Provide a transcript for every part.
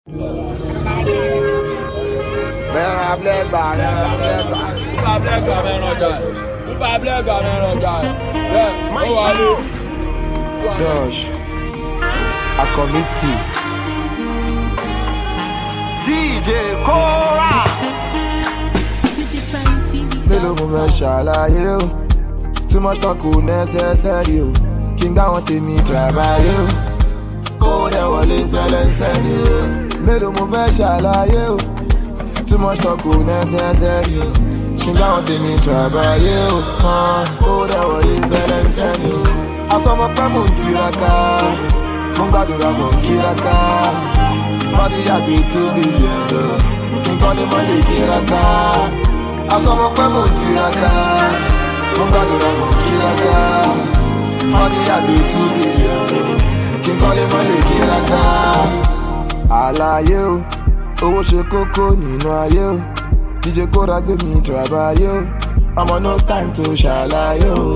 Dosh, a committee. DJ Cora. Mélòó mo fẹ́ ṣàlàyé o, too much talk kò necessary o, kí n gbá wọn tèmi travayé o, kó dẹ̀ wọlé sẹ́lẹ̀sẹ̀ ni o. Mélòó mo fẹ́ ṣàlàyé o, too much talk kò necessary o, kí n gbá wọn tèmi travayé o, kó dẹ̀ wọlé sẹ́lẹ̀sẹ̀ ni o. Asọmọ pẹ́ mò ń tiraka, mo ń gbàdúrà mò ń kíraka, pátí àgbè 2 billion o, kí n kọ́lé mọ́ lè kíraka. Asọmọ pẹ́ mò ń tiraka, mo ń gbàdúrà mò ń kíraka, pátí àgbè 2 billion o, kí n kọ́lé mọ́ lè kíraka. Àlàyé o, owó ṣe kókó nínú ayé o, DJ Cora gbé mi travayé o, ọmọ no time to ṣàlàyé o.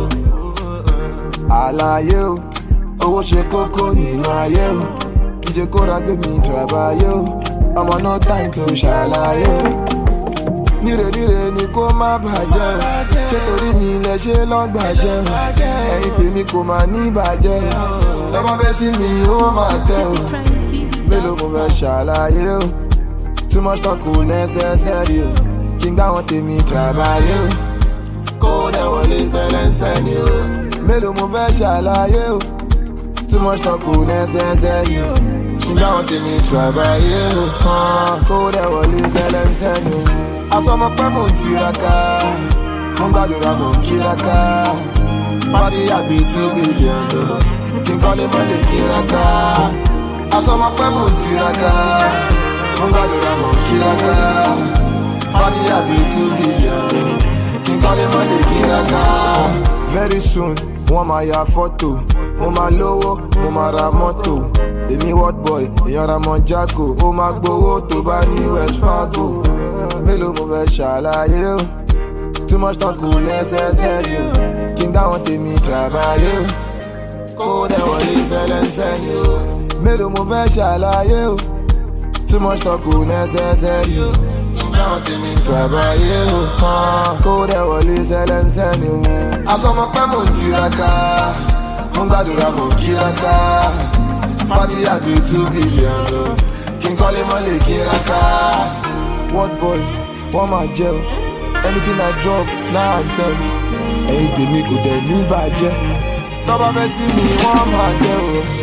Àlàyé o, owó ṣe kókó nínú ayé o, DJ Cora gbé mi travayé o, ọmọ no time to ṣàlàyé o. Níre ni kó má bàjẹ́ o, ṣé torí mi lẹ ṣe lọ́gbàjẹ́ o, ẹ̀yin tèmi kò máa ní bàjẹ́ o, lọ́mọ bẹ́ sí mi ó máa tẹ́ o. Mélòó mo fẹ́ ṣàlàyé o, too much talk kò necessary o, kí n gbá wọn tèmi travayé o, kó dẹ̀ wọlé sẹ́lẹ̀sẹ̀ ni o. Mélòó mo fẹ́ ṣàlàyé o, too much talk kò necessary o, kí n gbá wọn tèmi travayé o, kó dẹ̀ wọlé sẹ́lẹ̀sẹ̀ ni o. Asọmọ pẹ́ mò ń tiraka, mo ń gbàdúrà mò ń kíraka, pátí àgbè 2 billion o, kí n kọ́lé mọ́ lè kíraka. Asọmọ pẹ́ mò ń tiraka, mo ń gbàdúrà mò ń kíraka, pátí àgbè 2 billion o, kí n kọ́lé mọ́ lè kíraka. Very soon, wọ́n máa ya fọ́tò, mo máa lówó, mo máa ra mọ́tò. Èmi world boy, èèyàn ra mọ́ jákò, ó máa gbowó tó bá ní West Fargo. Mélòó mo fẹ́ ṣàlàyé o, too much talk kò necessary o, kí n dá wọn tèmi travayé o, kó dẹ̀ wọlé sẹ́lẹ̀sẹ̀ ni o. Mélòó mo fẹ́ ṣàlàyé o, too much talk kò necessary o, kí n dá wọn tèmi travayé o, kó dẹ̀ wọlé sẹ́lẹ̀sẹ̀ ni o. Asọmọ pẹ́ mò ń tiraka, mo ń gbàdúrà mò ń kíraka, pátí àgbè 2 billion o, kí n kọ́lé mọ́ lè kíraka. World boy, wọ́n máa jẹ́ o, anything I drop now and then, ẹ̀yin tèmi kò dẹ̀ ní bàjẹ́, tọ́ba fẹ́ sí mi wọ́n máa jẹ́ o.